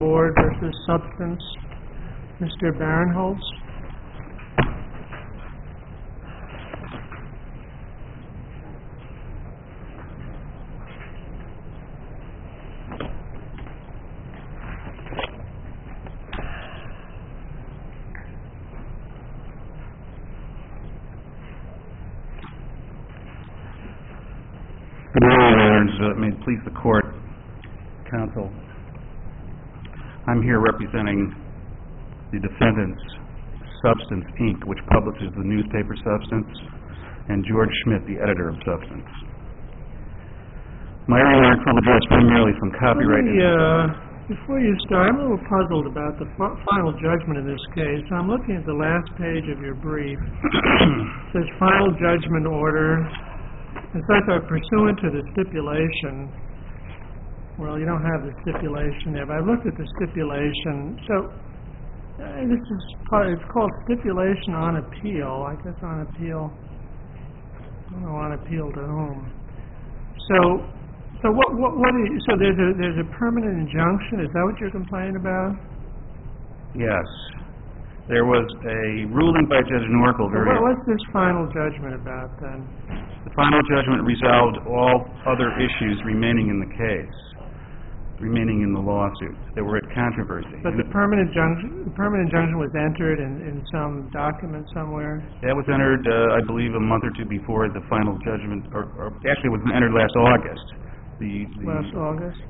Board versus Substance. Mr. Barinholtz. Good morning, Honors. May it please the Court, Counsel. I'm here representing the defendants, Substance, Inc., which publishes the newspaper Substance, and George Schmidt, the editor of Substance. My remarks will address primarily some copyright... Before you start, I'm a little puzzled about the final judgment in this case. I'm looking at the last page of your brief. It says, final judgment order. It says, pursuant to the stipulation. Well, you don't have the stipulation there, but I've looked at the stipulation. So, it's called stipulation on appeal. I guess on appeal. I don't know, on appeal to whom. So there's a permanent injunction. Is that what you're complaining about? Yes. There was a ruling by Judge Norkel. What's this final judgment about, then? The final judgment resolved all other issues remaining in the case, remaining in the lawsuit that were at controversy. But the permanent injunction was entered in some document somewhere? That was entered, I believe, a month or two before the final judgment, or actually it was entered last August. Last August?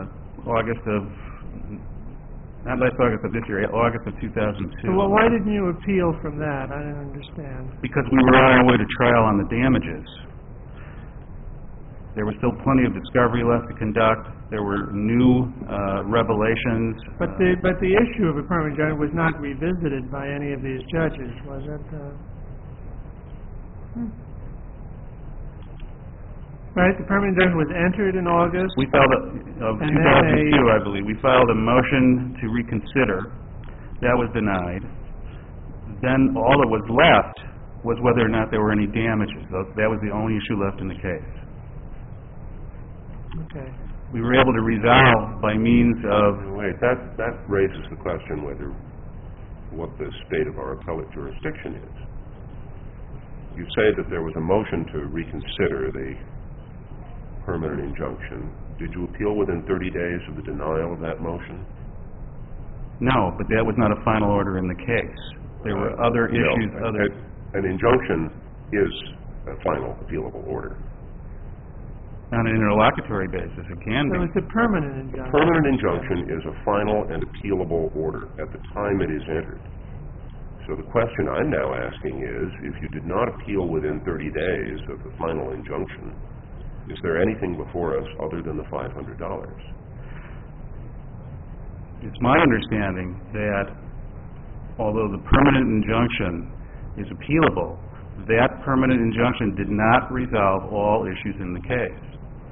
Not last August of this year, August of 2002. Well, why didn't you appeal from that? I didn't understand. Because we were on our way to trial on the damages. There was still plenty of discovery left to conduct. There were new revelations. But the issue of a permanent injunction was not revisited by any of these judges, was it? Right, the permanent injunction was entered in August. We filed of 2002, I believe. We filed a motion to reconsider. That was denied. Then all that was left was whether or not there were any damages. That was the only issue left in the case. Okay. We were able to resolve by means of... Wait, that raises the question what the state of our appellate jurisdiction is. You say that there was a motion to reconsider the permanent injunction. Did you appeal within 30 days of the denial of that motion? No, but that was not a final order in the case. There were other issues. An injunction is a final appealable order. On an interlocutory basis, it can be. So it's a permanent injunction. A permanent injunction is a final and appealable order at the time it is entered. So the question I'm now asking is, if you did not appeal within 30 days of the final injunction, is there anything before us other than the $500? It's my understanding that although the permanent injunction is appealable, that permanent injunction did not resolve all issues in the case.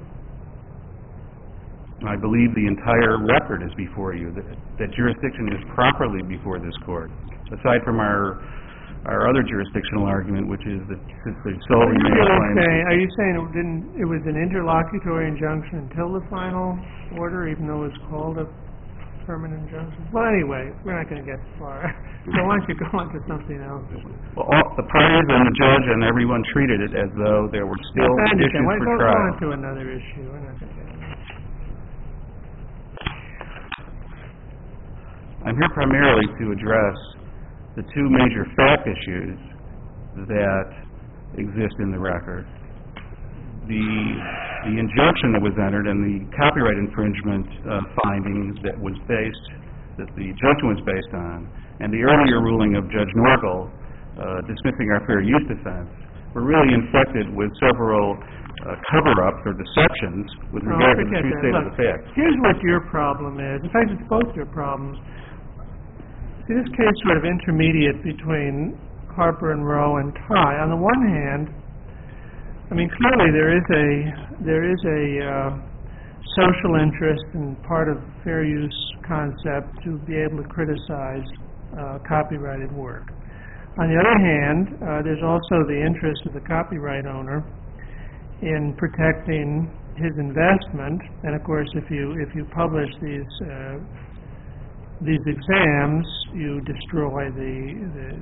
I believe the entire record is before you, that jurisdiction is properly before this court, aside from our other jurisdictional argument, which is that since they still remain claims... Are you saying it was an interlocutory injunction until the final order, even though it was called a permanent injunction? Well, anyway, we're not going to get far. So why don't you go on to something else? Well, the parties and the judge and everyone treated it as though there were still issues for trial. Go on to another issue. We're not going to get it. I'm here primarily to address the two major fact issues that exist in the record. The injunction that was entered and the copyright infringement findings that the injunction was based on, and the earlier ruling of Judge Norkel dismissing our fair use defense, were really infected with several cover-ups or deceptions with regard to the true state of the facts. Here's what your problem is. In fact, it's both your problems. See, this case is sort of intermediate between Harper and Row and Tye. On the one hand, I mean, clearly there is a social interest and part of fair use concept to be able to criticize copyrighted work. On the other hand, there's also the interest of the copyright owner in protecting his investment. And of course, if you publish these these exams, you destroy the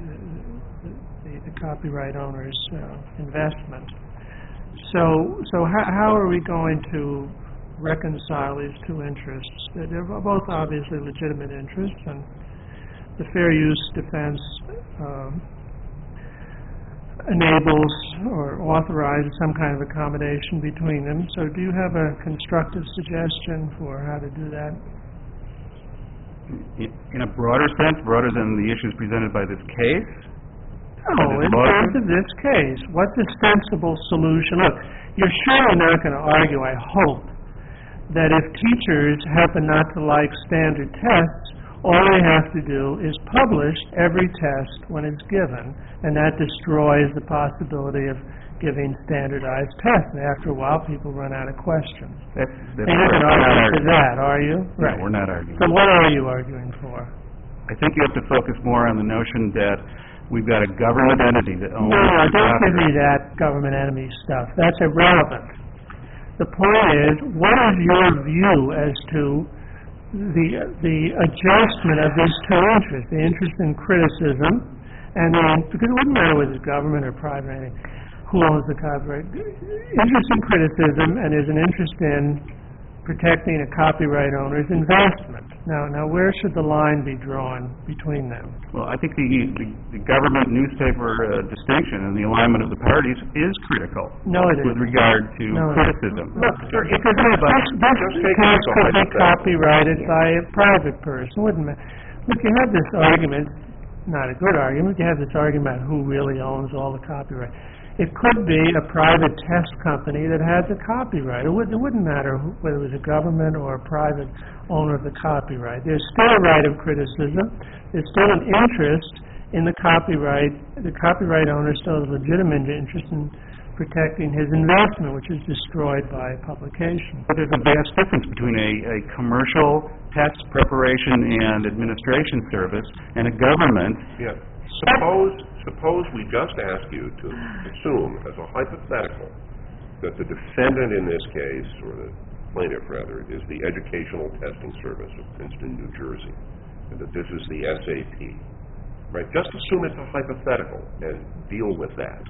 copyright owner's investment. So how are we going to reconcile these two interests? They're both obviously legitimate interests, and the fair use defense enables or authorizes some kind of accommodation between them. So do you have a constructive suggestion for how to do that? In a broader sense, broader than the issues presented by this case? No, in terms of this case, what's a sensible solution? Look, you're surely not going to argue, I hope, that if teachers happen not to like standard tests, all they have to do is publish every test when it's given, and that destroys the possibility of giving standardized tests. And after a while, people run out of questions. That's You're not going to argue for that, are you? No, we're not arguing. So what are you arguing for? I think you have to focus more on the notion that we've got a government entity that owns... No, don't give me that government enemy stuff. That's irrelevant. The point is, what is your view as to the adjustment of these two interests, the interest in criticism, and because it wouldn't matter whether it's government or private or anything, who owns the copyright. Interest in criticism, and there's an interest in protecting a copyright owner's investment. Now, where should the line be drawn between them? Well, I think the government newspaper distinction and the alignment of the parties is critical. No, it with isn't. regard to criticism. Look, because this case could be copyrighted by a private person, wouldn't it? Look, you have this argument, not a good argument, you have this argument about who really owns all the copyright. It could be a private test company that has the copyright. It wouldn't matter whether it was a government or a private owner of the copyright. There's still a right of criticism. There's still an interest in the copyright. The copyright owner still has a legitimate interest in protecting his investment, which is destroyed by publication. But there's a vast difference between a commercial test preparation and administration service and a government. Yeah. Suppose we just ask you to assume, as a hypothetical, that the defendant in this case, or the plaintiff rather, is the Educational Testing Service of Princeton, New Jersey, and that this is the SAT. Right? Just assume it's a hypothetical and deal with that.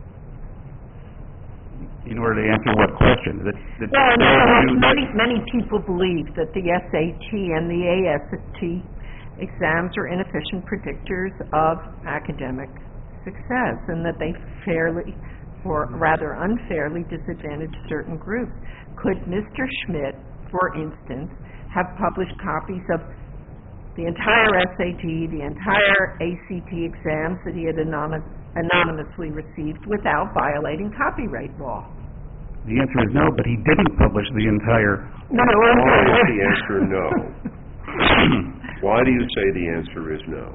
In order to answer what question? Many people believe that the SAT and the AST exams are inefficient predictors of academic success, and that they fairly, or rather unfairly, disadvantage certain groups. Could Mr. Schmidt, for instance, have published copies of the entire SAT, the entire ACT exams that he had anonymously received without violating copyright law? The answer is no, but he didn't publish the entire... Why is the answer no? Why do you say the answer is no?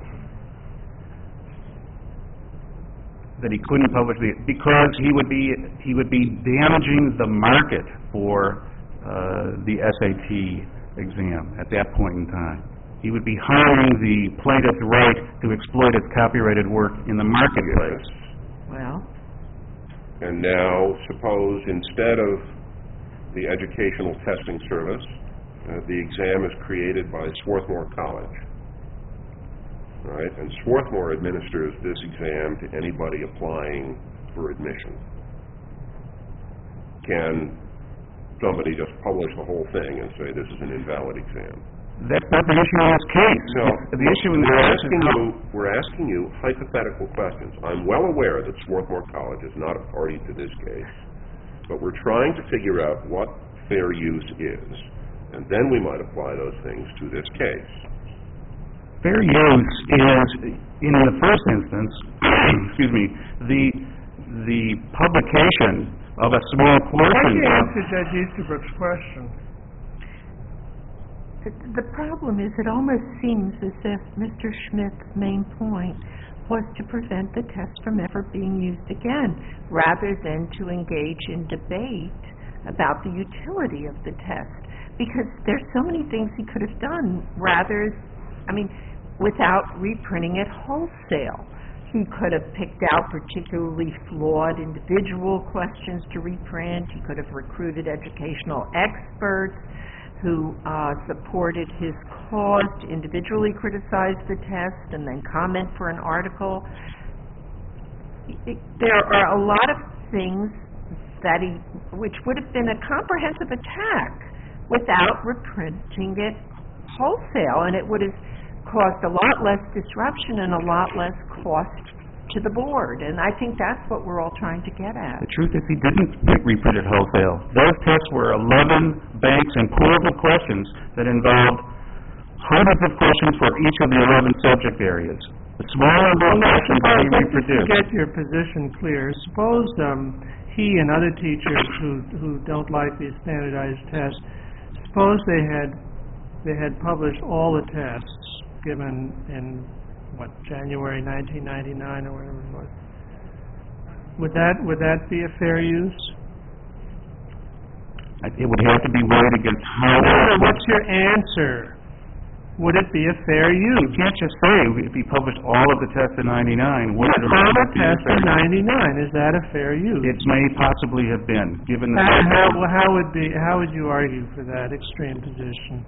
That he couldn't publish because he would be damaging the market for the SAT exam at that point in time. He would be harming the plaintiff's right to exploit its copyrighted work in the marketplace. Yes. Well. And now, suppose instead of the Educational Testing Service, the exam is created by Swarthmore College. Right? And Swarthmore administers this exam to anybody applying for admission. Can somebody just publish the whole thing and say this is an invalid exam? That's not the issue in this case. No. The issue in we're asking you hypothetical questions. I'm well aware that Swarthmore College is not a party to this case, but we're trying to figure out what fair use is, and then we might apply those things to this case. Fair use is, in the first instance, excuse me, the publication of a small portion. Why don't you answer Judge Easterbrook's question? The problem is it almost seems as if Mr. Schmidt's main point was to prevent the test from ever being used again, rather than to engage in debate about the utility of the test. Because there's so many things he could have done without reprinting it wholesale. He could have picked out particularly flawed individual questions to reprint. He could have recruited educational experts who supported his cause to individually criticize the test and then comment for an article. There are a lot of things that which would have been a comprehensive attack without reprinting it wholesale, and it would have caused a lot less disruption and a lot less cost to the board, and I think that's what we're all trying to get at. The truth is he didn't reprint it wholesale. Those tests were 11 banks and poolable questions that involved hundreds of questions for each of the 11 subject areas. The small number of questions that he reproduced. To get your position clear, suppose he and other teachers who don't like these standardized tests, suppose they had published all the tests given in January 1999 or whatever it was. Would that be a fair use? It would have to be weighed against how... What's your answer? Would it be a fair use? You can't just say if he published all of the tests in 99. All the tests in 99, is that a fair use? It may possibly have been, given the... How would you argue for that extreme position?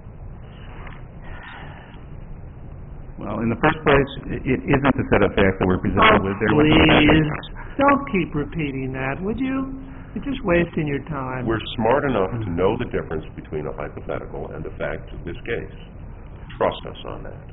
Well, in the first place, it isn't the set of facts that we're presented with. Please, don't keep repeating that, would you? You're just wasting your time. We're smart enough to know the difference between a hypothetical and the facts of this case. Trust us on that.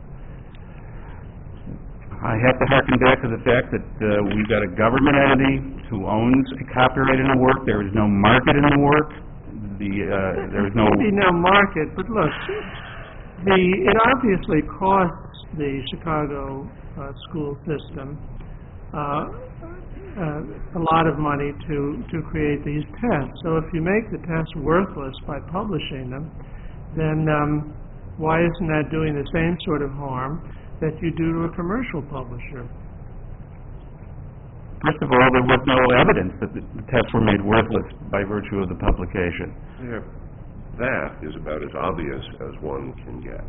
I have to harken back to the fact that we've got a government entity who owns a copyright in the work. There is no market in the work. There is no... There may be no market, but look, it obviously costs the Chicago school system a lot of money to create these tests. So if you make the tests worthless by publishing them, then why isn't that doing the same sort of harm that you do to a commercial publisher? First of all, there was no evidence that the tests were made worthless by virtue of the publication. Yeah, that is about as obvious as one can get.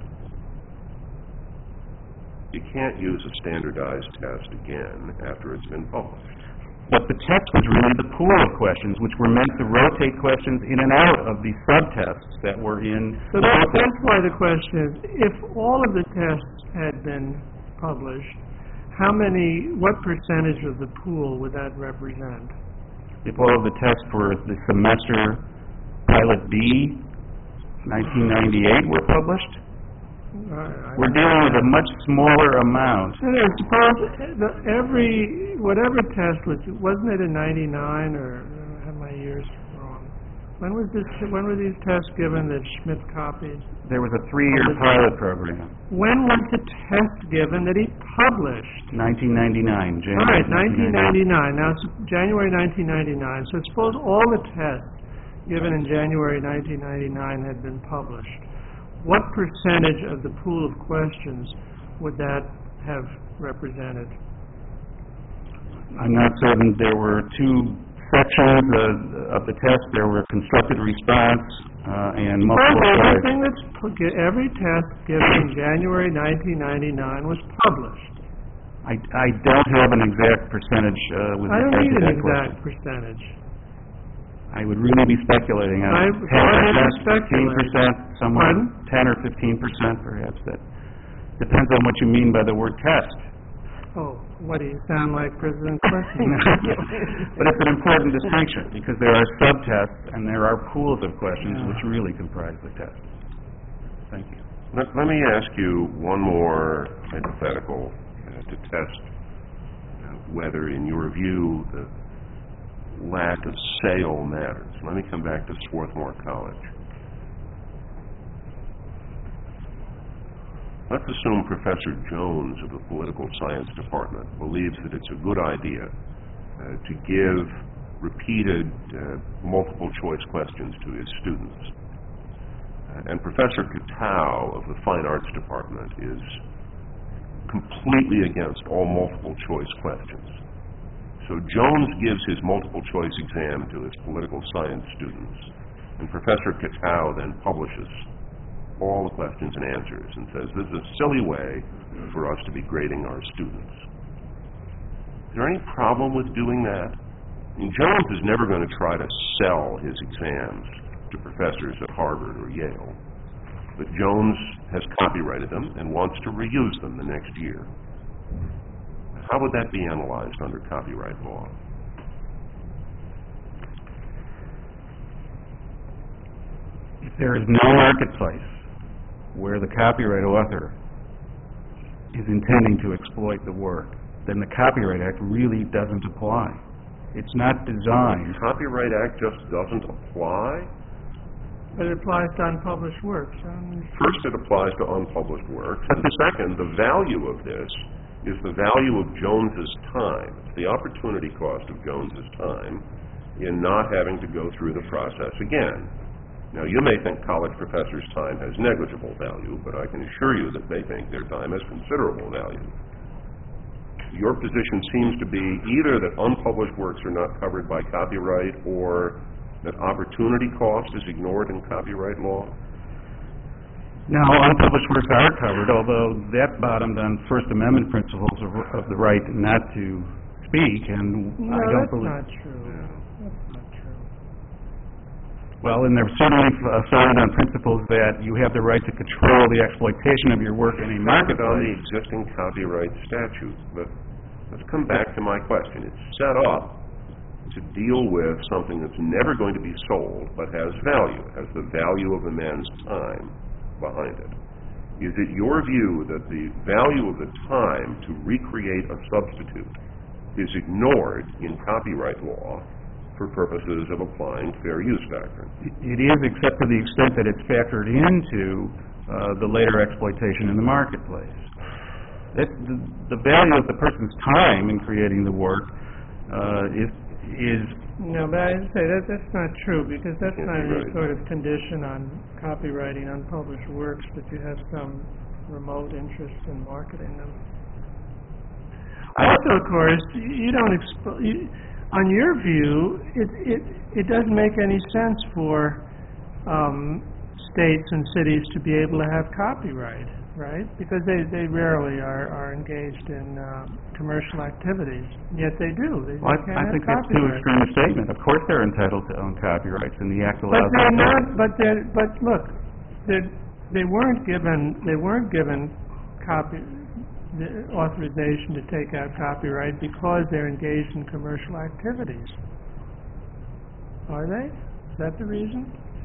You can't use a standardized test again after it's been published. But the test was really the pool of questions, which were meant to rotate questions in and out of the subtests that were in... So that's why the question is, if all of the tests had been published, what percentage of the pool would that represent? If all of the tests for the semester Pilot B, 1998, were published? We're dealing with a much smaller amount. Suppose whatever test wasn't it in 99, or I have my years wrong? When were these tests given that Schmidt copied? There was a 3-year pilot program. When was the test given that he published? 1999, January. All right, 1999. Now it's January 1999. So suppose all the tests given in January 1999 had been published. What percentage of the pool of questions would that have represented? I'm not certain. There were 2 sections of the test. There were constructed response and multiple choice. Every test given in January 1999 was published. I don't have an exact percentage with I don't need an question. exact percentage. I would really be speculating on 10%, 15%, somewhere 10 or 15% perhaps. That depends on what you mean by the word test. Oh, what do you sound like President Clinton? But it's an important distinction because there are subtests and there are pools of questions which really comprise the test. Thank you. Let me ask you one more hypothetical to test whether, in your view, the lack of sale matters. Let me come back to Swarthmore College. Let's assume Professor Jones of the Political Science Department believes that it's a good idea to give repeated multiple choice questions to his students. And Professor Katow of the Fine Arts Department is completely against all multiple choice questions. So Jones gives his multiple choice exam to his political science students, and Professor Katow then publishes all the questions and answers and says, this is a silly way for us to be grading our students. Is there any problem with doing that? I mean, Jones is never going to try to sell his exams to professors at Harvard or Yale. but Jones has copyrighted them and wants to reuse them the next year. How would that be analyzed under copyright law? If there is no marketplace where the copyright author is intending to exploit the work, then the Copyright Act really doesn't apply. It's not designed. The Copyright Act just doesn't apply? But it applies to unpublished works. First, it applies to unpublished works. And second, the value of this is the value of Jones's time. It's the opportunity cost of Jones's time in not having to go through the process again. Now, you may think college professors' time has negligible value, but I can assure you that they think their time has considerable value. Your position seems to be either that unpublished works are not covered by copyright or that opportunity cost is ignored in copyright law? No, unpublished works are covered, although that bottomed on First Amendment principles of the right not to speak, and No, I don't that's believe... not true. That's not true. Well, and they're certainly founded on principles that you have the right to control the exploitation of your work in a Founded on the marketplace. existing copyright statute. But let's come back to my question. It's set up to deal with something that's never going to be sold but has value, has the value of a man's time behind it. Is it your view that the value of the time to recreate a substitute is ignored in copyright law for purposes of applying fair use doctrine? It is, except to the extent that it's factored into the later exploitation in the marketplace. The value of the person's time in creating the work is No, but I say that's not true, because that's Can't not be any right. sort of condition on copyrighting unpublished works, that you have some remote interest in marketing them. Also, of course, you don't on your view, it doesn't make any sense for states and cities to be able to have copyright, right? Because they rarely are engaged in commercial activities, yet they do. They Well, can't I have think that's too copyright. extreme a statement. Of course they're entitled to own copyrights, and the Act allows But they're them. not. But look, they weren't given the authorization to take out copyright because they're engaged in commercial activities. Are they? Is that the reason?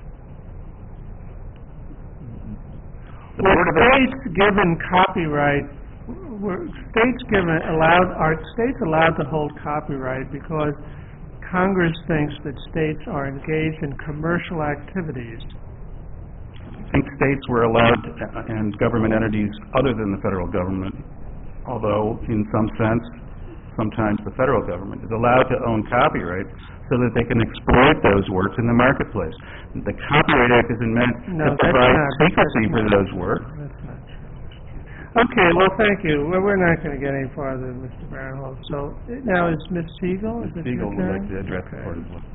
Were states given copyright? Are states allowed to hold copyright because Congress thinks that states are engaged in commercial activities? I think states were allowed, and government entities other than the federal government, although in some sense, sometimes the federal government is allowed to own copyright so that they can exploit those works in the marketplace. The Copyright Act isn't meant to provide secrecy for those works. That's not true. Okay, well, thank you. Well, we're not going to get any farther, Mr. Barinholtz. So now is Ms. Siegel? Is it your Siegel would like turn? to address the Okay. court as well.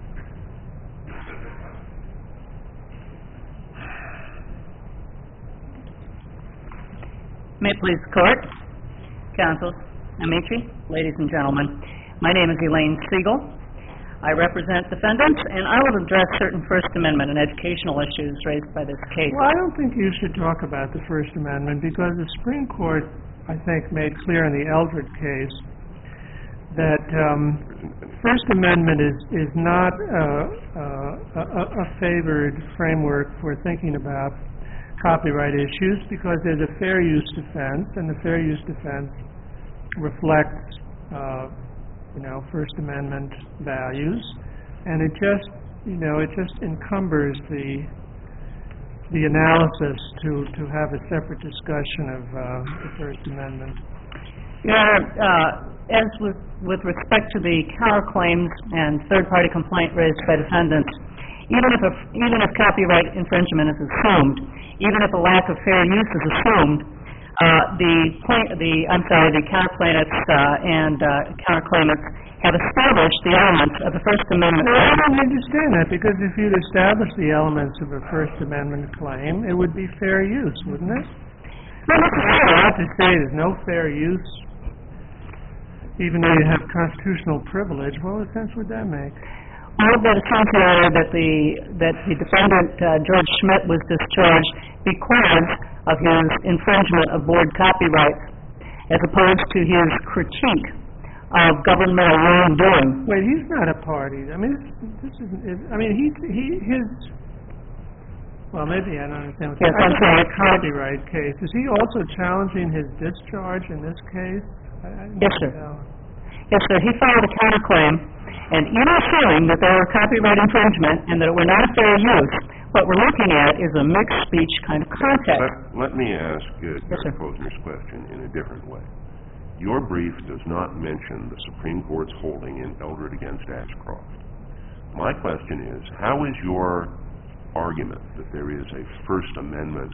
May it please the court, counsel, Amici, ladies and gentlemen. My name is Elaine Siegel. I represent defendants, and I will address certain First Amendment and educational issues raised by this case. Well, I don't think you should talk about the First Amendment because the Supreme Court, I think, made clear in the Eldred case that First Amendment is not a favored framework for thinking about copyright issues because there's a fair use defense, and the fair use defense reflects First Amendment values, and it just encumbers the analysis to have a separate discussion of the First Amendment. As with respect to the counterclaims and third-party complaint raised by defendants, even if copyright infringement is assumed, even if a lack of fair use is assumed, the counterplaintiffs and counterclaimants have established the elements of the First Amendment. No, I don't understand that, because if you'd established the elements of a First Amendment claim, it would be fair use, wouldn't it? Not necessarily. Not to say there's no fair use, even though you have constitutional privilege. What sense would that make? Well, but it sounds, Your Honor, that the defendant, George Schmidt, was discharged because of his infringement of board copyrights, as opposed to his critique of governmental wrongdoing. Wait, he's not a party. I mean, this isn't, I mean, his, well, maybe I don't understand. Yes, I'm sorry. A copyright case. Is he also challenging his discharge in this case? Yes, sir. Yes, sir. He filed a counterclaim, and in assuming that there were copyright infringement and that it were not a fair use, what we're looking at is a mixed speech kind of context. Let me ask Yes, Gary sir. Posner's question in a different way. Your brief does not mention the Supreme Court's holding in Eldred against Ashcroft. My question is, how is your argument that there is a First Amendment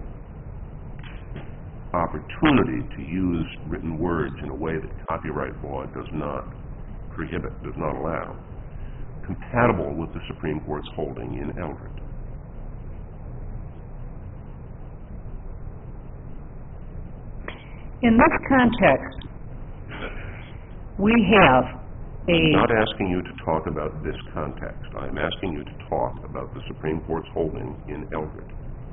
opportunity to use written words in a way that copyright law does not prohibit, does not allow, compatible with the Supreme Court's holding in Eldred? In this context, we have I'm not asking you to talk about this context. I'm asking you to talk about the Supreme Court's holding in Eldred.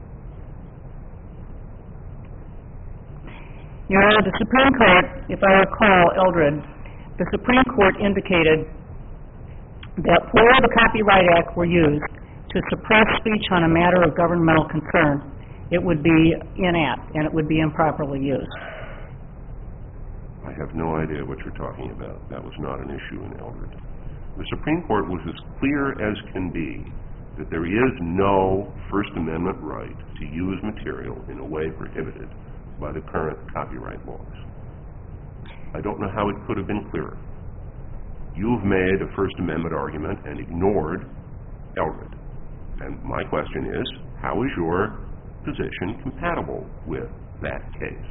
Your Honor, the Supreme Court, if I recall Eldred, the Supreme Court indicated that where the Copyright Act were used to suppress speech on a matter of governmental concern, it would be inapt and it would be improperly used. I have no idea what you're talking about. That was not an issue in Eldred. The Supreme Court was as clear as can be that there is no First Amendment right to use material in a way prohibited by the current copyright laws. I don't know how it could have been clearer. You've made a First Amendment argument and ignored Eldred. And my question is, how is your position compatible with that case?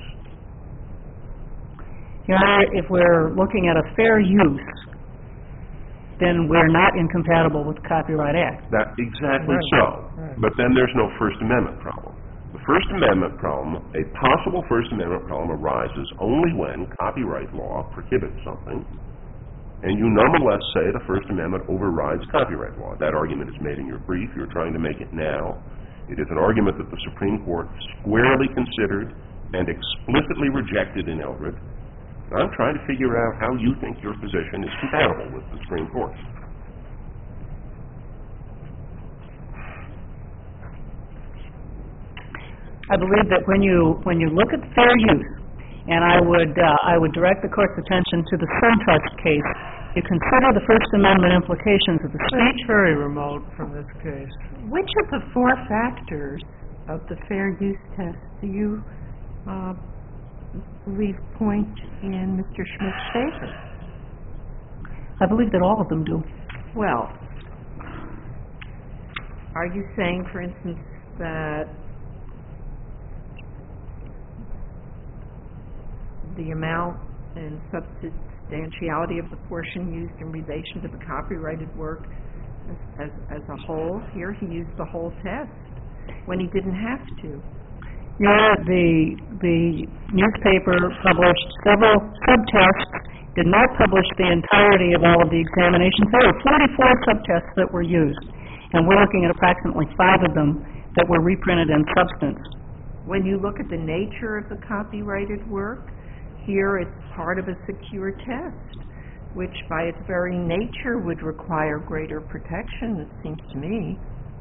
Your Honor, if we're looking at a fair use, then we're not incompatible with the Copyright Act. Exactly Right. so. Right. But then there's no First Amendment problem. The First Amendment problem, a possible First Amendment problem, arises only when copyright law prohibits something, and you nonetheless say the First Amendment overrides copyright law. That argument is made in your brief. You're trying to make it now. It is an argument that the Supreme Court squarely considered and explicitly rejected in Eldred. I'm trying to figure out how you think your position is compatible with the Supreme Court. I believe that when you look at fair use, and I would direct the Court's attention to the SunTrust case, you consider the First Amendment implications of the speech. It's very remote from this case. Which of the four factors of the fair use test do you believe point in Mr. Schmidt's favor? I believe that all of them do. Well, are you saying, for instance, that the amount and substantiality of the portion used in relation to the copyrighted work as a whole? Here he used the whole test when he didn't have to. Yeah, the newspaper published several subtests, did not publish the entirety of all of the examinations. There were 44 subtests that were used, and we're looking at approximately 5 of them that were reprinted in substance. When you look at the nature of the copyrighted work, here it's part of a secure test, which by its very nature would require greater protection, it seems to me.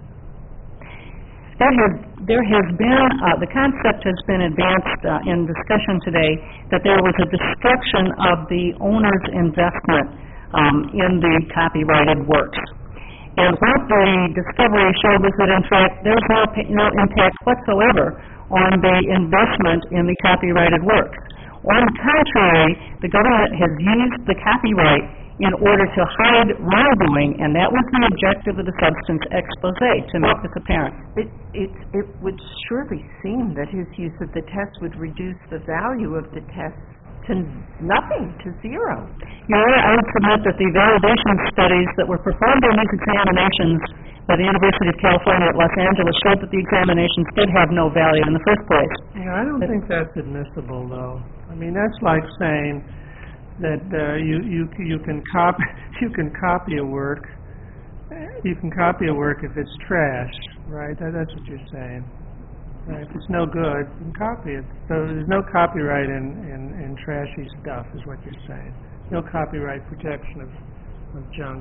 There has been, the concept has been advanced in discussion today that there was a destruction of the owner's investment in the copyrighted works. And what the discovery showed was that, in fact, there's no impact whatsoever on the investment in the copyrighted works. On the contrary, the government has used the copyright in order to hide wrongdoing, and that was the objective of the substance expose, to make this apparent. It would surely seem that his use of the test would reduce the value of the test to nothing, to zero. Your Honor, I would submit that the validation studies that were performed in these examinations by the University of California at Los Angeles showed that the examinations did have no value in the first place. Yeah, I don't think that's admissible, though. I mean, that's like saying that you can copy a work. You can copy a work if it's trash, right? That's what you're saying. If it's no good, then copy it. So there's no copyright in trashy stuff, is what you're saying. No copyright protection of junk,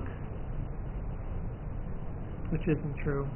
which isn't true.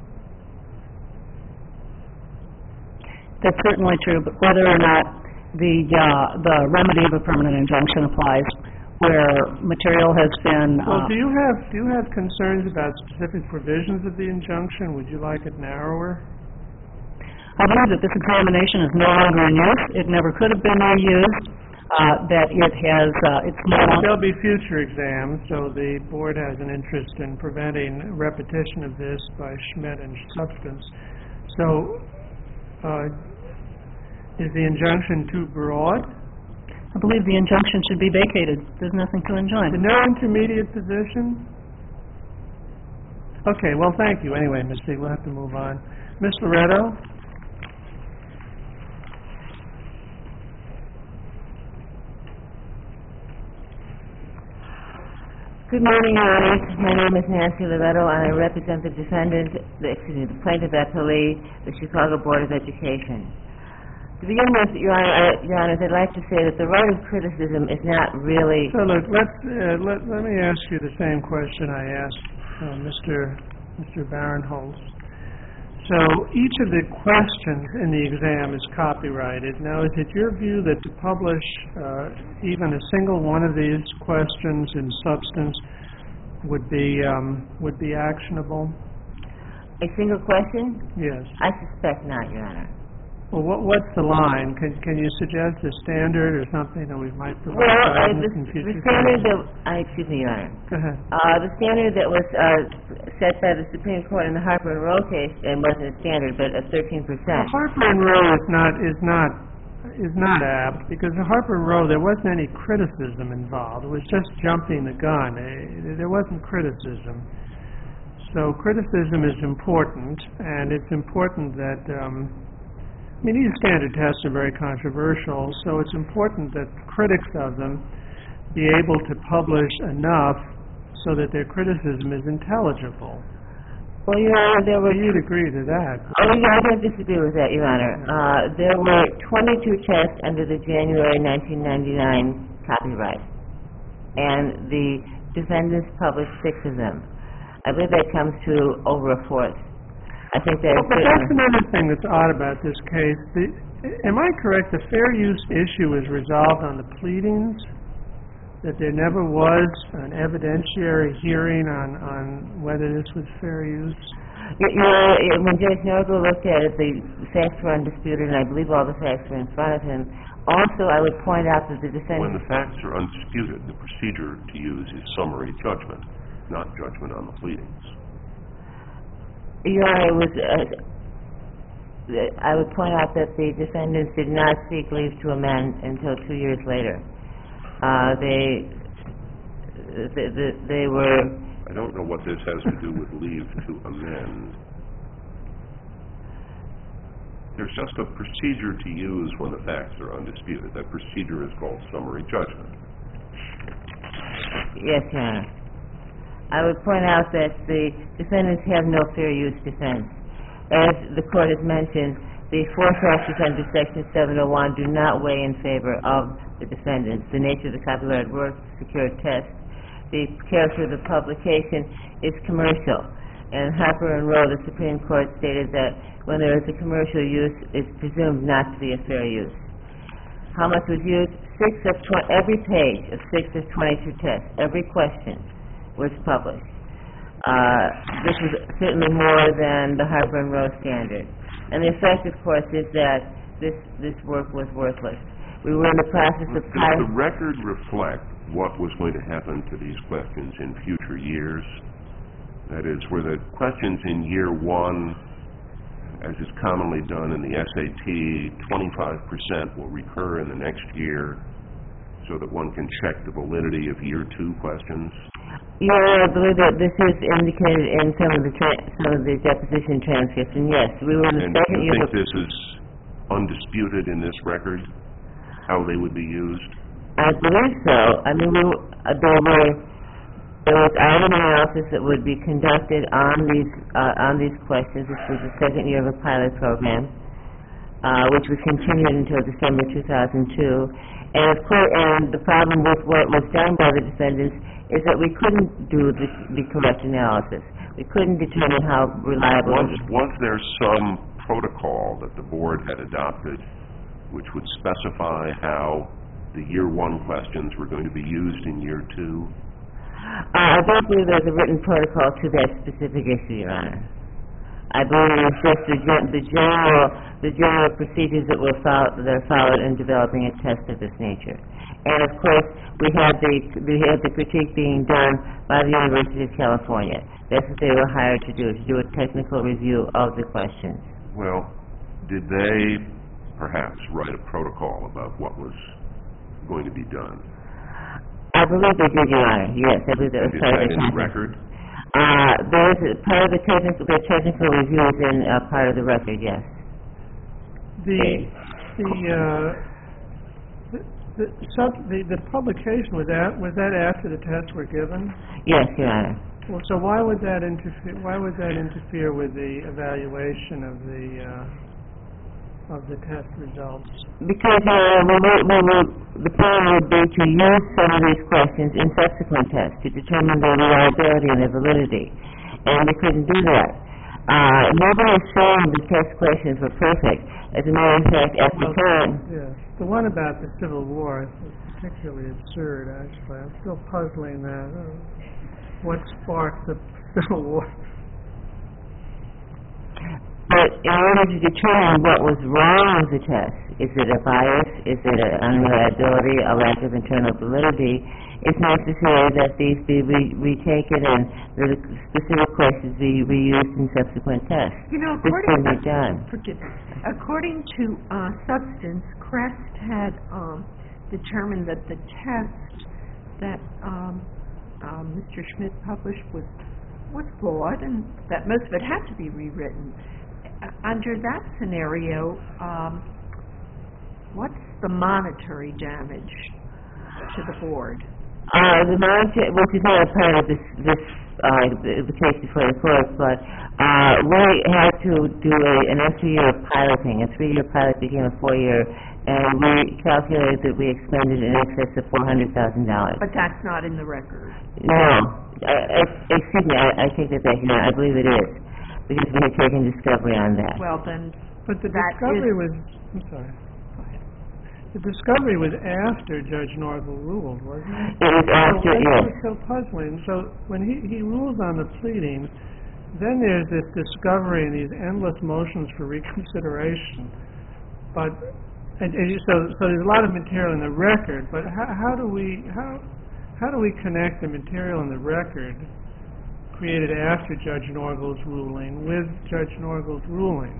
That's certainly true, but whether or not the remedy of a permanent injunction applies where material has been... Well, do you have concerns about specific provisions of the injunction? Would you like it narrower? I believe that this examination is no longer in use. It never could have been used. That it has, it's no longer... There'll be future exams, so the board has an interest in preventing repetition of this by Schmidt and Substance. So, is the injunction too broad? I believe the injunction should be vacated. There's nothing to enjoin. No intermediate position? Okay, well, thank you. Anyway, Ms. Siegel, we'll have to move on. Ms. Loretto? Good morning, Your Honor. My name is Nancy Loretto, and I represent the the plaintiff appellee, the Chicago Board of Education. To begin with, Your Honor, I'd like to say that the right of criticism is not really... So look, let me ask you the same question I asked Mr. Barinholtz. So each of the questions in the exam is copyrighted. Now, is it your view that to publish even a single one of these questions in Substance would be actionable? A single question? Yes. I suspect not, Your Honor. Well, what's the line? Can you suggest a standard or something that we might provide guidance in future? The standard excuse me, Your Honor. Go ahead. The standard that was set by the Supreme Court in the Harper and Row case, and wasn't a standard, but a 13%. Harper and Row is not apt, because in Harper and Row there wasn't any criticism involved. It was just jumping the gun. There wasn't criticism. So criticism is important, and it's important that these standard tests are very controversial, so it's important that critics of them be able to publish enough so that their criticism is intelligible. Well, Your Honor, You'd agree to that. Oh, yeah, I don't disagree with that, Your Honor. There were 22 tests under the January 1999 copyright, and the defendants published 6 of them. I believe that comes to over a fourth. I think that... But that's another thing that's odd about this case. Am I correct? The fair use issue is resolved on the pleadings? That there never was an evidentiary hearing on whether this was fair use? When Judge Norgal looked at it, the facts were undisputed, and I believe all the facts were in front of him. Also, I would point out that the defendant... When the facts are undisputed, the procedure to use is summary judgment, not judgment on the pleadings. Your Honor, I would point out that the defendants did not seek leave to amend until 2 years later. They were... I don't know what this has to do with leave to amend. There's just a procedure to use when the facts are undisputed. That procedure is called summary judgment. Yes, Your Honor. I would point out that the defendants have no fair use defense. As the Court has mentioned, the 4 factors under Section 701 do not weigh in favor of the defendants. The nature of the copyrighted work, secure test, the character of the publication is commercial. And Harper and Row, the Supreme Court stated that when there is a commercial use, it's presumed not to be a fair use. How much was used? Every page of 6 of 22 tests, every question was published. This was certainly more than the Harper and Row standard. And the effect, of course, is that this work was worthless. We were in the process of... Does the record reflect what was going to happen to these questions in future years? That is, were the questions in year 1, as is commonly done in the SAT, 25% will recur in the next year so that one can check the validity of year 2 questions? I believe that this is indicated in some of the deposition transcripts, and yes, we were in the second year... And do you think this is undisputed in this record, how they would be used? I believe so. There was item analysis that would be conducted on these questions. This was the second year of a pilot program. which was continued until December 2002. And of course, and the problem with what was done by the defendants is that we couldn't do the correct analysis. We couldn't determine how reliable. Was there some protocol that the board had adopted which would specify how the year one questions were going to be used in year two? I don't believe there's a written protocol to that specific issue, Your Honor. I believe it's just the general procedures that are followed in developing a test of this nature. And of course, we had the critique being done by the University of California. That's what they were hired to do a technical review of the questions. Well, did they perhaps write a protocol about what was going to be done? I believe they did, Your Honor. Yes, I believe that was part of the in the record? There is part of the technical review is in part of the record, yes. The publication, was that after the tests were given? Yes, Your Honor. Well, so why would that interfere with the evaluation of the test results? Because the plan would be to use some of these questions in subsequent tests to determine their reliability and their validity, and we couldn't do that. Nobody is saying the test questions were perfect. As a matter of fact, at the time... Yes. The one about the Civil War is particularly absurd, actually. I'm still puzzling that. What sparked the Civil War? But in order to determine what was wrong with the test, is it a bias, is it an unreliability, a lack of internal validity, it's necessary that these be retaken and the specific questions be reused in subsequent tests. You know, according to Substance, Crest had determined that the test that Mr. Schmidt published was flawed and that most of it had to be rewritten. Under that scenario, what's the monetary damage to the board? The monetary, which is not a part of the case before the court, but we had to do an extra year of piloting. A 3-year pilot became a 4-year, and we calculated that we expended in excess of $400,000. But that's not in the record. No. Excuse me, I take that back. No, I believe it is, because we had taken discovery on that. Well, then, but the discovery was... I'm sorry. The discovery was after Judge Norgal ruled, wasn't it? It was after, yes. It was so puzzling. So when he rules on the pleadings, then there's this discovery and these endless motions for reconsideration. But so there's a lot of material in the record. But how do we connect the material in the record created after Judge Norgal's ruling with Judge Norgal's ruling?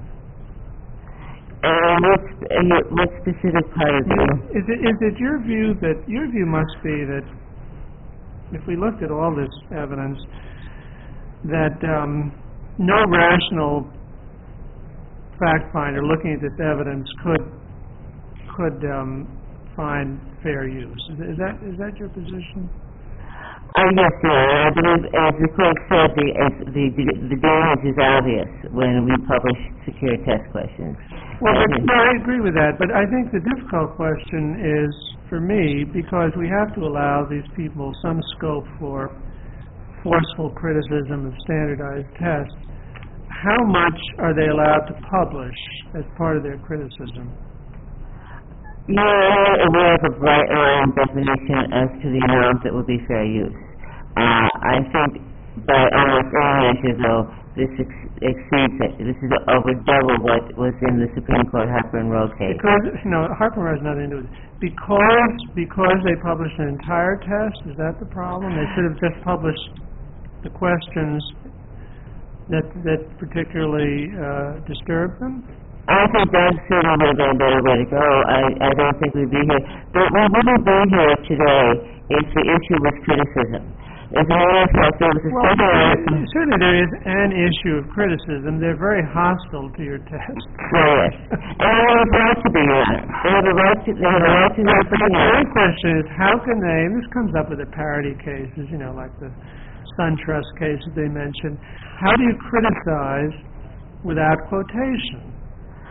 What specific part of Is it your view must be that if we looked at all this evidence, that no rational fact finder looking at this evidence could find fair use? Is that your position? Yes, sir. I believe, as the court said, the damage is obvious when we publish secure test questions. Well, I agree with that, but I think the difficult question is, for me, because we have to allow these people some scope for forceful criticism of standardized tests, how much are they allowed to publish as part of their criticism? You're aware of a bright line definition as to the amount that would be fair use. I think by almost any measure, though, this exceeds it. This is over double what was in the Supreme Court Harper and Rowe case. Because, Harper and Rowe has nothing to do with it. Because they published an entire test, is that the problem? They should have just published the questions that particularly disturbed them? I think that certainly would have been a better way to go. I don't think we'd be here. But what wouldn't be here today is the issue with criticism. As a matter of fact, there was a certainly there is an issue of criticism. They're very hostile to your test. Yes. And they have a right to be, Your Honor. They have a right to their opinion. The only question is, how can they, and this comes up with the parody cases, like the SunTrust case that they mentioned, how do you criticize without quotation?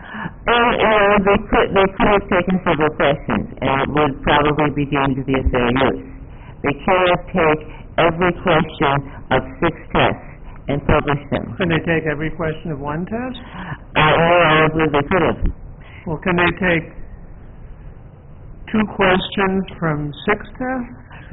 They could have taken several questions, and it would probably be deemed to be a fair use. They cannot take every question of 6 tests and publish them. Can they take every question of one test? I believe they could have. Well, can they take 2 questions from 6 tests?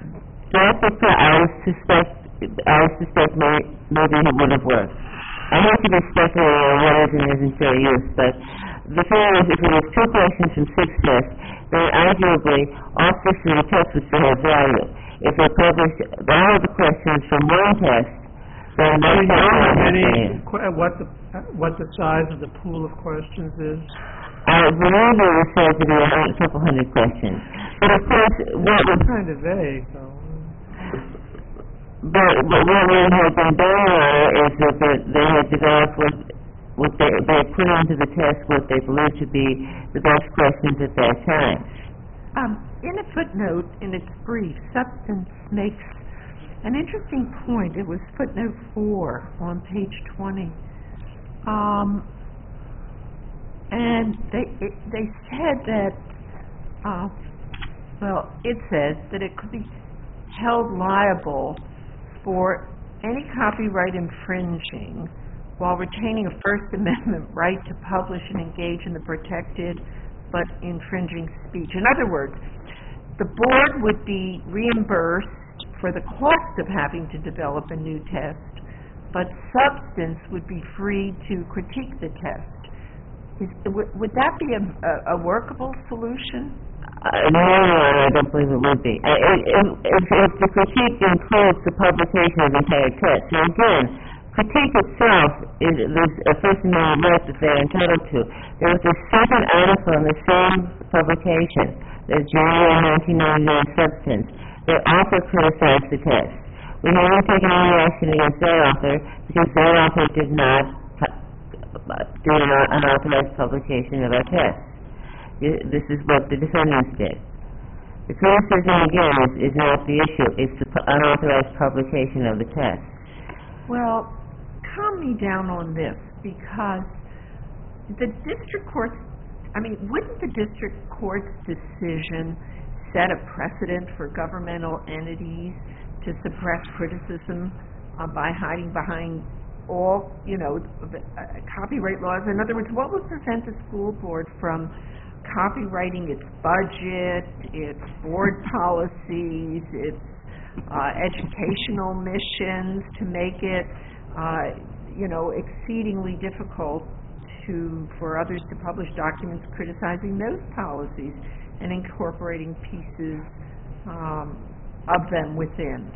I suspect maybe it would have worked. I hate to be speculating on what is and isn't fair use, but the thing is, if it was 2 questions from 6 tests, then arguably all 6 of the tests would still have value. If they published all of the questions from 1 test, then that's what the size of the pool of questions is? I believe it was said to be a couple hundred questions. But of course, It's kind of vague, though. But what really had been done is that they had developed what they had put into the test what they believed to be the best questions at that time. In a footnote in its brief, Substance makes an interesting point. It was footnote 4 on page 20. And they said that, it says that it could be held liable for any copyright infringing while retaining a First Amendment right to publish and engage in the protected but infringing speech. In other words, the board would be reimbursed for the cost of having to develop a new test, but Substance would be free to critique the test. Would that be a workable solution? No, I don't believe it would be. If the critique includes the publication of the entire test. Now again, critique itself is a First Amendment right that they're entitled to. There was a second article in the same publication, the January 1999 Substance, that also criticized the test. We haven't taken any action against that author because that author did not do an unauthorized publication of our test. This is what the defendants did. The criticism, again, is not the issue. It's the unauthorized publication of the test. Well, calm me down on this, because the district court's, wouldn't the district court's decision set a precedent for governmental entities to suppress criticism by hiding behind all, copyright laws? In other words, what would prevent the school board from copywriting its budget, its board policies, its educational missions, to make it, exceedingly difficult for others to publish documents criticizing those policies and incorporating pieces of them within?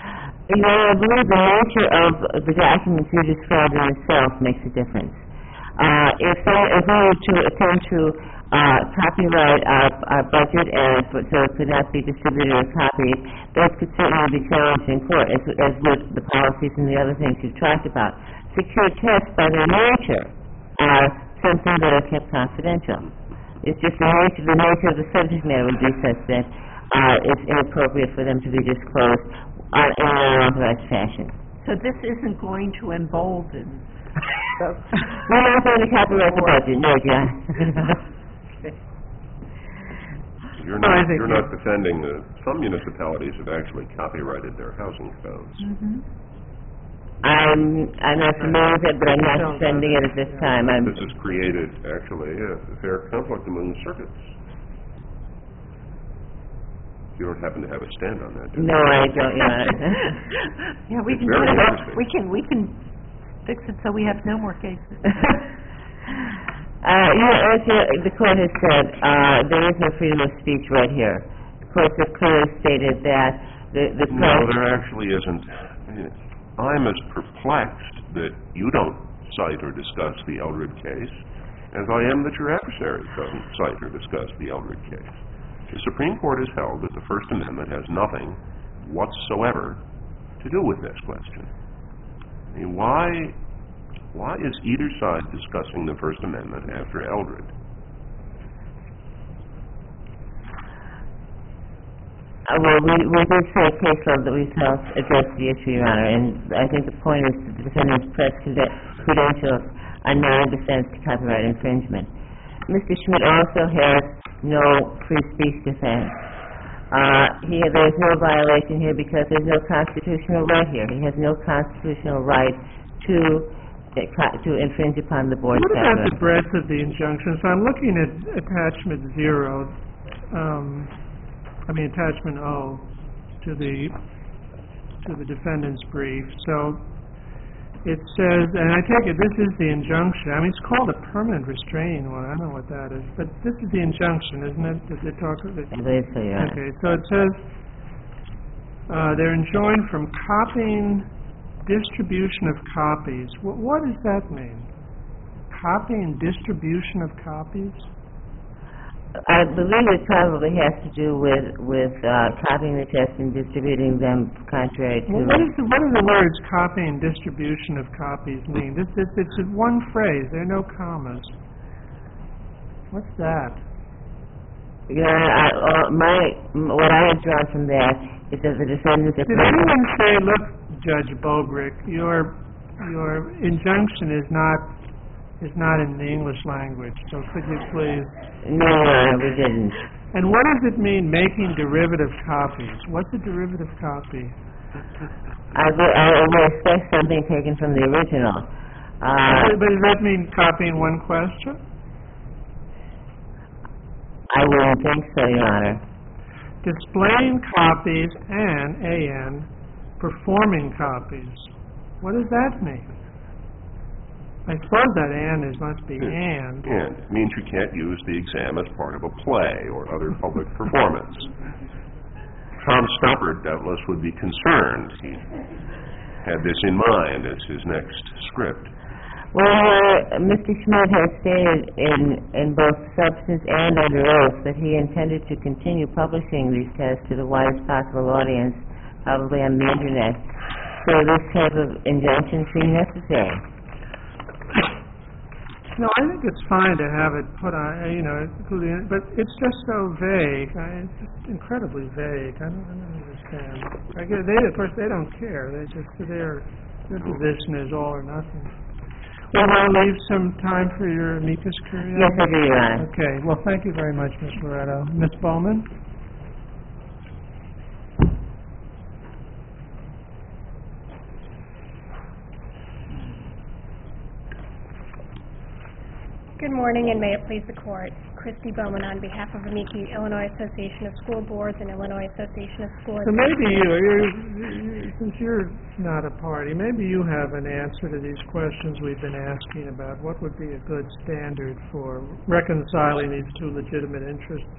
I believe the nature of the documents you described in itself makes a difference. If we were to attempt to copyright our budget so it could not be distributed or copied, those could certainly be challenged in court, as would the policies and the other things you've talked about. Secure tests, by their nature, are something that are kept confidential. It's just the nature of the subject matter would be such that it's inappropriate for them to be disclosed in an unauthorized fashion. So this isn't going to embolden. We're not going to copyright the budget, no, John. You're not defending some municipalities have actually copyrighted their housing codes. Mm-hmm. I'm not familiar with it, but I'm not defending it at this time. This has created, actually, a fair conflict among circuits. You don't happen to have a stand on that, do you? No, I don't, Your Honor. Yeah, we It's can very do it. interesting. We can fix it so we have no more cases. As the court has said, there is no freedom of speech right here. The courts have clearly stated that the No, there actually isn't. I'm as perplexed that you don't cite or discuss the Eldred case as I am that your adversary doesn't cite or discuss the Eldred case. The Supreme Court has held that the First Amendment has nothing whatsoever to do with this question. Why is either side discussing the First Amendment after Eldred? Well, we did say a case law that we felt addressed the issue, Your Honor, and I think the point is that the defendant's press credentials are non-defense to copyright infringement. Mr. Schmidt also has no free speech defense. There's no violation here because there's no constitutional right here. He has no constitutional right to infringe upon the board's What about the copyright. breadth of the injunction? So I'm looking at attachment 0, attachment O to the defendant's brief. So it says, and I take it this is the injunction. I mean, it's called a permanent restraining order. I don't know what that is, but this is the injunction, isn't it? Does it talk? I believe so, Your Honor. Okay, so it says they're enjoined from copying, distribution of copies. What does that mean? Copying, distribution of copies? I believe it probably has to do with copying the tests and distributing them contrary to... Well, what do the words copying, distribution of copies mean? It's one phrase. There are no commas. What's that? Your Honor, what I have drawn from that is that the defendants... Did anyone say, look, Judge Bobrick, your injunction is not in the English language, so could you please... No, Your Honor, we didn't. And what does it mean, making derivative copies? What's a derivative copy? I will expect something taken from the original. But does that mean copying one question? I wouldn't think so, Your Honor. Displaying copies and performing copies. What does that mean? I suppose that must be and. And it means you can't use the exam as part of a play or other public performance. Tom Stoppard doubtless would be concerned. He had this in mind as his next script. Well, Mr. Schmidt has stated in both substance and under oath that he intended to continue publishing these tests to the widest possible audience, probably on the Internet. So this type of injunction seemed necessary. No, I think it's fine to have it put on, including, but it's just so vague. It's just incredibly vague. I don't understand. Of course, they don't care. Their position is all or nothing. Well, I'll leave some time for your amicus curiae. Yes, I do, Your Honor. Okay. Well, thank you very much, Ms. Loretto. Ms. Bowman? Good morning, and may it please the Court. Christy Bowman on behalf of AMICI, Illinois Association of School Boards and Illinois Association of School So maybe since you're not a party, maybe you have an answer to these questions we've been asking about what would be a good standard for reconciling these two legitimate interests.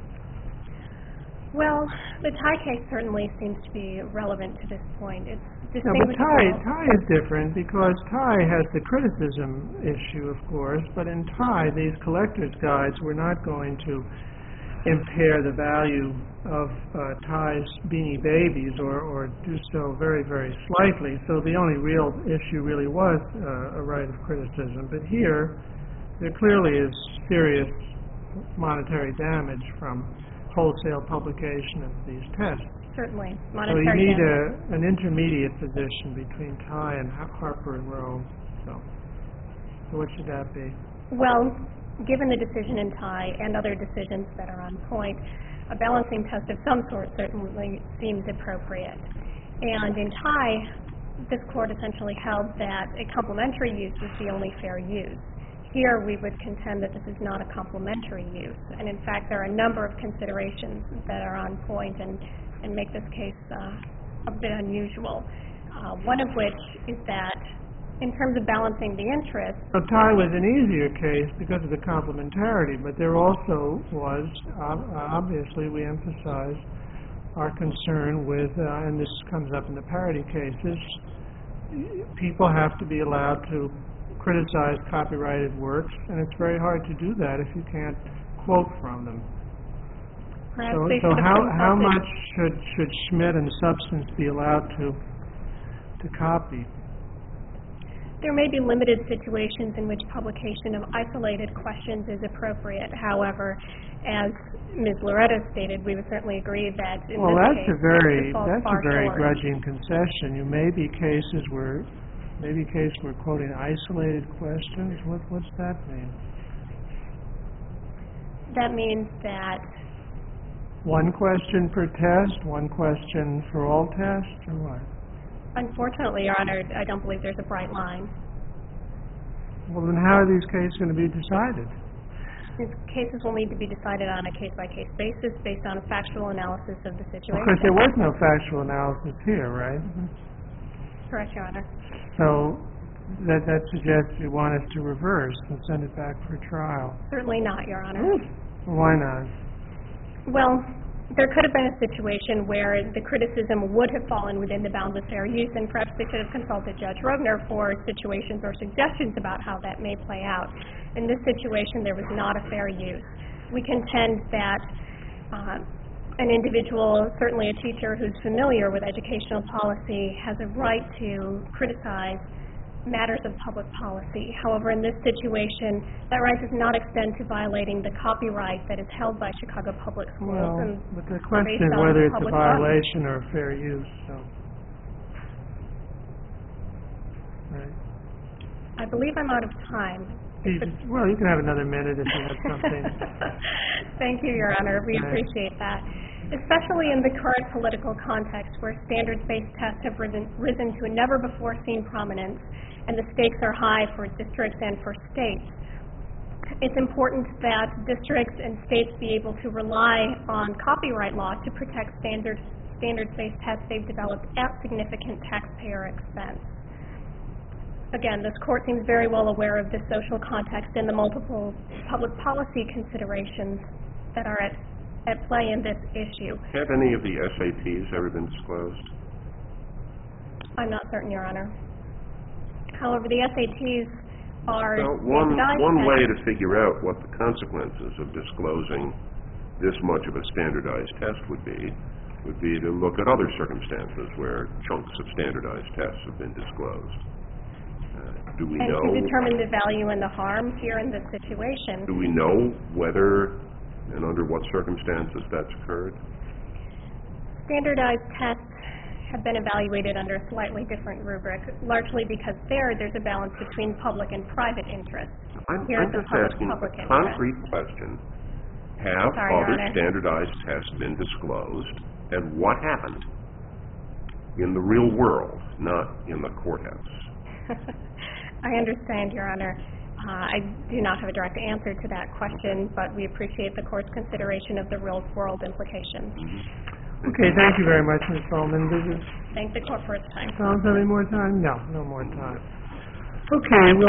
Well, the Thai case certainly seems to be relevant to this point. It's No, but Thai is different because Thai has the criticism issue, of course, but in Thai, these collector's guides were not going to impair the value of Thai's Beanie Babies or do so very, very slightly. So the only real issue really was a right of criticism. But here, there clearly is serious monetary damage from wholesale publication of these tests. Certainly. So you need an intermediate position between Thai and Harper and Row. So what should that be? Well, given the decision in Thai and other decisions that are on point, a balancing test of some sort certainly seems appropriate. And in Thai, this Court essentially held that a complementary use is the only fair use. Here, we would contend that this is not a complementary use. And in fact, there are a number of considerations that are on point and make this case a bit unusual. One of which is that in terms of balancing the interests... So Thai was an easier case because of the complementarity, but there also was, obviously, we emphasize our concern with, and this comes up in the parity cases, people have to be allowed to criticize copyrighted works, and it's very hard to do that if you can't quote from them. So how much should Schmidt and Substance be allowed to copy? There may be limited situations in which publication of isolated questions is appropriate. However, as Ms. Loretto stated, we would certainly agree that in this case, that's a very grudging concession. You may be cases where quoting isolated questions. What's that mean? That means that, One question per test, one question for all tests, or what? unfortunately, Your Honor, I don't believe there's a bright line. Well, then how are these cases going to be decided? These cases will need to be decided on a case-by-case basis based on a factual analysis of the situation. Of course, there was no factual analysis here, right? Correct, Your Honor. So that suggests you want us to reverse and send it back for trial. Certainly not, Your Honor. Why not? Well, there could have been a situation where the criticism would have fallen within the bounds of fair use, and perhaps they should have consulted Judge Rogner for situations or suggestions about how that may play out. In this situation, there was not a fair use. We contend that an individual, certainly a teacher who's familiar with educational policy, has a right to criticize matters of public policy. However, in this situation, that right does not extend to violating the copyright that is held by Chicago Public Schools. Well, and but the question based is on whether it's a public funds. violation or a fair use, so. Right. I believe I'm out of time. Well, you can have another minute if you have something. Thank you, Your Honor. We Right. appreciate that. Especially in the current political context where standards-based tests have risen to a never-before-seen prominence, and the stakes are high for districts and for states. It's important that districts and states be able to rely on copyright law to protect standards-based tests they've developed at significant taxpayer expense. Again, this court seems very well aware of the social context and the multiple public policy considerations that are at play in this issue. Have any of the SATs ever been disclosed? I'm not certain, Your Honor. However, the SATs are Well, standardized one tests. way to figure out what the consequences of disclosing this much of a standardized test would be to look at other circumstances where chunks of standardized tests have been disclosed. Do we And know? to determine the value and the harm here in this situation. Do we know whether and under what circumstances that's occurred? Standardized tests have been evaluated under a slightly different rubric, largely because there's a balance between public and private interests. I'm Here's the just public asking a interest. concrete question. Have Sorry, Your other Honor. standardized tests been disclosed, and what happened in the real world, not in the courthouse? I understand, Your Honor. I do not have a direct answer to that question, but we appreciate the court's consideration of the real-world implications. Okay, thank you very much, Ms. Bowman. Does it Thank the court for its time. sound have any more time? No more time. Okay, we'll